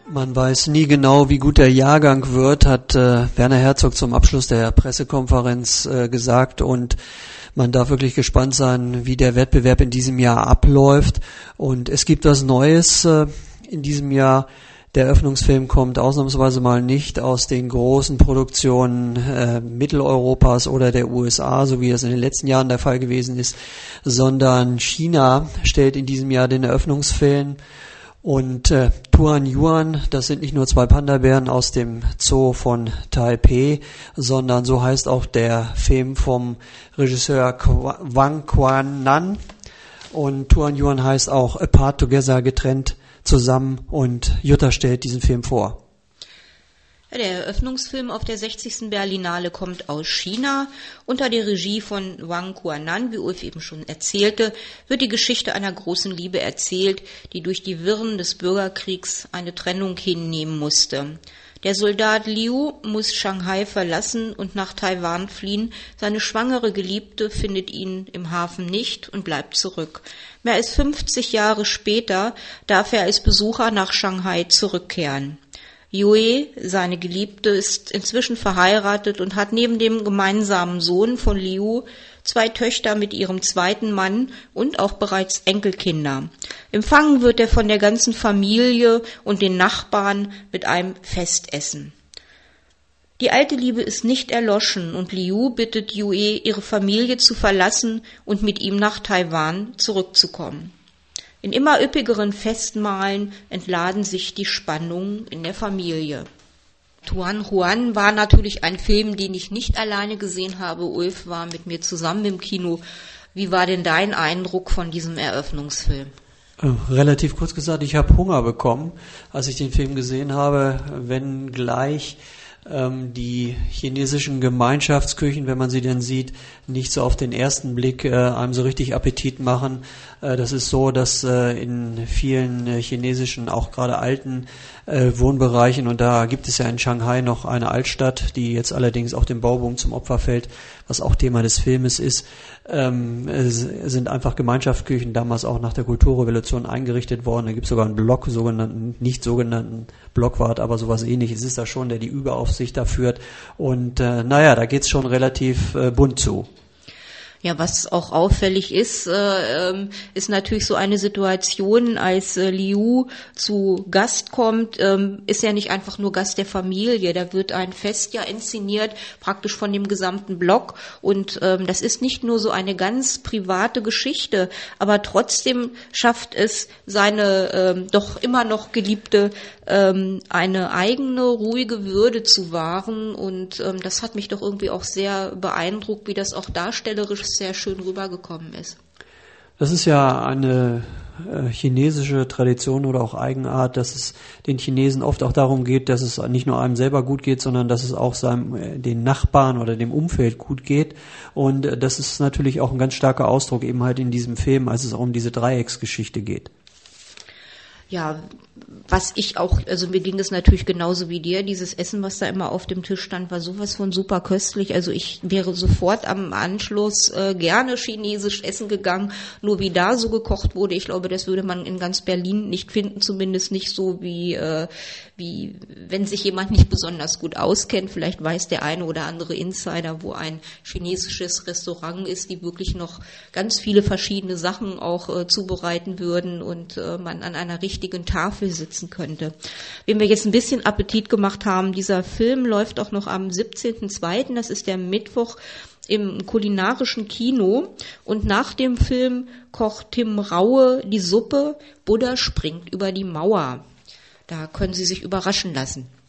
Man weiß nie genau, wie gut der Jahrgang wird, hat Werner Herzog zum Abschluss der Pressekonferenz gesagt, und man darf wirklich gespannt sein, wie der Wettbewerb in diesem Jahr abläuft. Und es gibt was Neues in diesem Jahr. Der Eröffnungsfilm kommt ausnahmsweise mal nicht aus den großen Produktionen Mitteleuropas oder der USA, so wie das in den letzten Jahren der Fall gewesen ist, sondern China stellt in diesem Jahr den Eröffnungsfilm. Und Tuan Yuan, das sind nicht nur zwei Panda-Bären aus dem Zoo von Taipei, sondern so heißt auch der Film vom Regisseur Wang Quan'an. Und Tuan Yuan heißt auch Apart Together, getrennt zusammen, und Jutta stellt diesen Film vor. Der Eröffnungsfilm auf der 60. Berlinale kommt aus China. Unter der Regie von Wang Quan'an, wie Ulf eben schon erzählte, wird die Geschichte einer großen Liebe erzählt, die durch die Wirren des Bürgerkriegs eine Trennung hinnehmen musste. Der Soldat Liu muss Shanghai verlassen und nach Taiwan fliehen. Seine schwangere Geliebte findet ihn im Hafen nicht und bleibt zurück. Mehr als 50 Jahre später darf er als Besucher nach Shanghai zurückkehren. Yue, seine Geliebte, ist inzwischen verheiratet und hat neben dem gemeinsamen Sohn von Liu 2 Töchter mit ihrem zweiten Mann und auch bereits Enkelkinder. Empfangen wird er von der ganzen Familie und den Nachbarn mit einem Festessen. Die alte Liebe ist nicht erloschen und Liu bittet Yue, ihre Familie zu verlassen und mit ihm nach Taiwan zurückzukommen. In immer üppigeren Festmahlen entladen sich die Spannungen in der Familie. Tuan Yuan war natürlich ein Film, den ich nicht alleine gesehen habe. Ulf war mit mir zusammen im Kino. Wie war denn dein Eindruck von diesem Eröffnungsfilm? Relativ kurz gesagt, ich habe Hunger bekommen, als ich den Film gesehen habe, wenngleich die chinesischen Gemeinschaftsküchen, wenn man sie denn sieht, nicht so auf den ersten Blick einem so richtig Appetit machen. Das ist so, dass in vielen chinesischen, auch gerade alten Wohnbereichen, und da gibt es ja in Shanghai noch eine Altstadt, die jetzt allerdings auch dem Bauboom zum Opfer fällt, was auch Thema des Filmes ist, sind einfach Gemeinschaftsküchen damals auch nach der Kulturrevolution eingerichtet worden. Da gibt es sogar einen Block, nicht sogenannten Blockwart, aber sowas Ähnliches ist da schon, der die Überaufsicht da führt. Und da geht's schon relativ bunt zu. Ja, was auch auffällig ist, ist natürlich so eine Situation, als Liu zu Gast kommt, ist er nicht einfach nur Gast der Familie, da wird ein Fest ja inszeniert, praktisch von dem gesamten Block, und das ist nicht nur so eine ganz private Geschichte, aber trotzdem schafft es seine doch immer noch Geliebte, eine eigene, ruhige Würde zu wahren, und das hat mich doch irgendwie auch sehr beeindruckt, wie das auch darstellerisch sehr schön rübergekommen ist. Das ist ja eine chinesische Tradition oder auch Eigenart, dass es den Chinesen oft auch darum geht, dass es nicht nur einem selber gut geht, sondern dass es auch den Nachbarn oder dem Umfeld gut geht. Und das ist natürlich auch ein ganz starker Ausdruck eben halt in diesem Film, als es auch um diese Dreiecksgeschichte geht. Ja, was ich auch, also mir ging es natürlich genauso wie dir, dieses Essen, was da immer auf dem Tisch stand, war sowas von super köstlich, also ich wäre sofort am Anschluss gerne chinesisch essen gegangen, nur wie da so gekocht wurde, ich glaube, das würde man in ganz Berlin nicht finden, zumindest nicht so wie wenn sich jemand nicht besonders gut auskennt, vielleicht weiß der eine oder andere Insider, wo ein chinesisches Restaurant ist, die wirklich noch ganz viele verschiedene Sachen auch zubereiten würden und man an einer richtigen Tafel sitzen könnte. Wenn wir jetzt ein bisschen Appetit gemacht haben, dieser Film läuft auch noch am 17.02., das ist der Mittwoch, im kulinarischen Kino, und nach dem Film kocht Tim Raue die Suppe Buddha springt über die Mauer. Da können Sie sich überraschen lassen.